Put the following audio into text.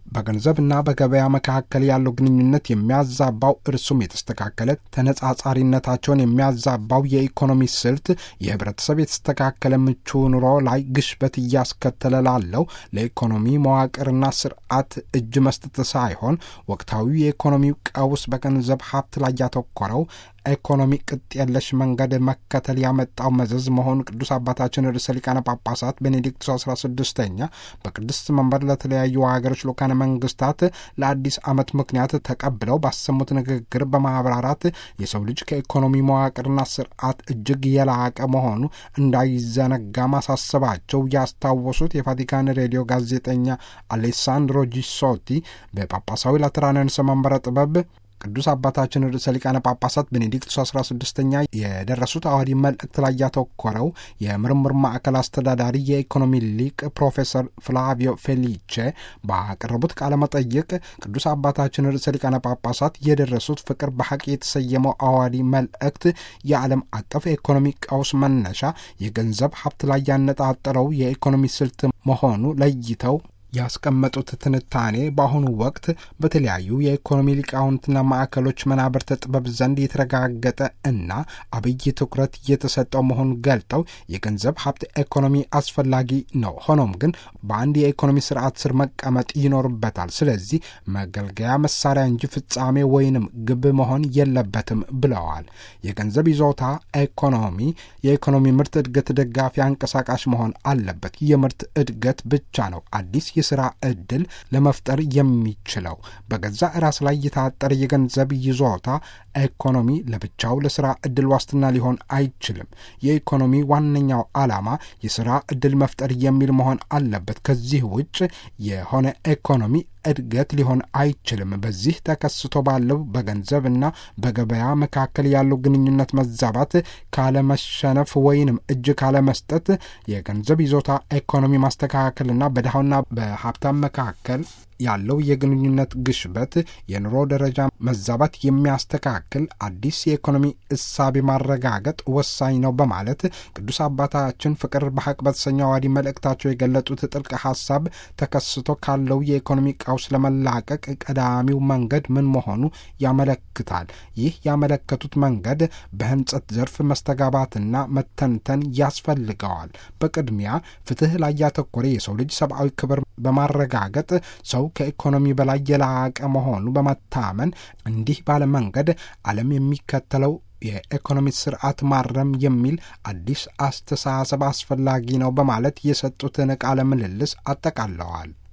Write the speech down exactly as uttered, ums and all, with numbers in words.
በገንዘብና በገበያ መካከል ያለው ግንኙነት የሚያዛባው እርሱም የተስተካከለ ተነጻጻሪነታቸውን የሚያዛባው የኢኮኖሚ ስልት የህብረተሰብ የተስተካከለ ምቹ ኑሮ ላይ ግሽበት እያስከተለ ላለው ለኢኮኖሚ መዋቅርና ስርዓት እጅ መስጠት ሳይሆን ወቅታዊ የኢኮኖሚ ቀውስ በገንዘብ ሀብት ላይ ያተኮረው ኢኮኖሚ ቅጥ የለሽ መንገድ መከተል ያመጣው መዘዝ መሆኑ ቅዱስ አባታችን ርዕሰ ሊቃነ ጳጳሳት ቤኔዲክቱስ አስራ ስድስተኛ በቅድስት መንበር ለተለያዩ ሀገሮች ልኡካነ መንግስታት ለአዲስ ዓመት ምክንያት ተቀብለው ባሰሙት ንግግር በማብራራት የሰው ልጅ ከኢኮኖሚ መዋቅርና ስርዓት እጅግ የላቀ መሆኑ እንዳይዘነጋ ማሳሰባቸው ያስታወሱት የቫቲካን ሬዲዮ ጋዜጠኛ አሌሳንድሮ ጂሶቲ በጳጳሳዊ ላትራንስ መንበረ ጥበብ ቅዱስ አባታችን ርዕሰ ሊቃነ ጳጳሳት ቤኔዲክቱስ አስራ ስድስተኛ የደረሱት አዋዲ መልእክት ላይ ያተኮረው የምርምር ማዕከል አስተዳዳሪ የኢኮኖሚ ሊቅ ፕሮፌሰር ፍላቪዮ ፌሊቼ ባቀረቡት ቃለ መጠይቅ ቅዱስ አባታችን ርዕሰ ሊቃነ ጳጳሳት የደረሱት ፍቅር በሐቅ የተሰየመው አዋዲ መልእክት የዓለም አቀፍ የኢኮኖሚ ቀውስ መነሻ የገንዘብ ሀብት ላይ ያነጣጠረው የኢኮኖሚ ስልት መሆኑ ለይተው ያስቀመጡት ትንታኔ በአሁኑ ወቅት በተለያዩ የኢኮኖሚ ሊቃውንትና ማዕከሎች መናብርተ ጥበብ ዘንድ የተረጋገጠ እና አብይ ትኩረት እየተሰጠው መሆኑን ገልጠው የገንዘብ ሀብት ኢኮኖሚ አስፈላጊ ነው፣ ሆኖም ግን በአንድ የኢኮኖሚ ስርዓት ስር መቀመጥ ይኖርበታል። ስለዚህ መገልገያ መሳሪያ እንጂ ፍጻሜ ወይንም ግብ መሆን የለበትም ብለዋል። የገንዘብ ይዞታ ኢኮኖሚ የኢኮኖሚ ምርት እድገት ደጋፊ አንቀሳቃሽ መሆን አለበት። የምርት እድገት ብቻ ነው አዲስ የሥራ ዕድል ለመፍጠር የሚችለው። በገዛ ራስ ላይ የታጠረ የገንዘብ ይዞታ ኢኮኖሚ ለብቻው ለሥራ ዕድል ዋስትና ሊሆን አይችልም። የኢኮኖሚ ዋነኛው ዓላማ የሥራ ዕድል መፍጠር የሚል መሆን አለበት። ከዚህ ውጭ የሆነ ኢኮኖሚ እድገት ሊሆን አይችልም። በዚህ ተከስቶ ባለው በገንዘብና በገበያ መካከል ያለው ግንኙነት መዛባት ካለመሸነፍ ወይንም እጅ ካለመስጠት የገንዘብ ይዞታ ኢኮኖሚ ማስተካከልና በድሃውና በሀብታም መካከል ያለው የግንኙነት ግሽበት የኑሮ ደረጃ መዛባት የሚያስተካክል አዲስ የኢኮኖሚ እሳቤ ማረጋገጥ ወሳኝ ነው በማለት ቅዱስ አባታችን ፍቅር በሐቅ በተሰኘው አዋዲ መልእክታቸው የገለጡት ጥልቅ ሐሳብ ተከስቶ ካለው የኢኮኖሚ ቀውስ ለመላቀቅ ቀዳሚው መንገድ ምን መሆኑ ያመለክታል። ይህ ያመለከቱት መንገድ በህንጸት ዘርፍ መስተጋባትና መተንተን ያስፈልገዋል። በቅድሚያ ፍትህ ላይ ያተኮረ የሰው ልጅ ሰብአዊ ክብር በማረጋገጥ ሰው ከኢኮኖሚ በላይ የላቀ መሆኑ በመታመን እንዲህ ባለ መንገድ ዓለም የሚከተለው የኢኮኖሚ ስርዓት ማረም የሚል አዲስ አስተሳሰብ አስፈላጊ ነው በማለት የሰጡትን ቃለ ምልልስ አጠቃለዋል።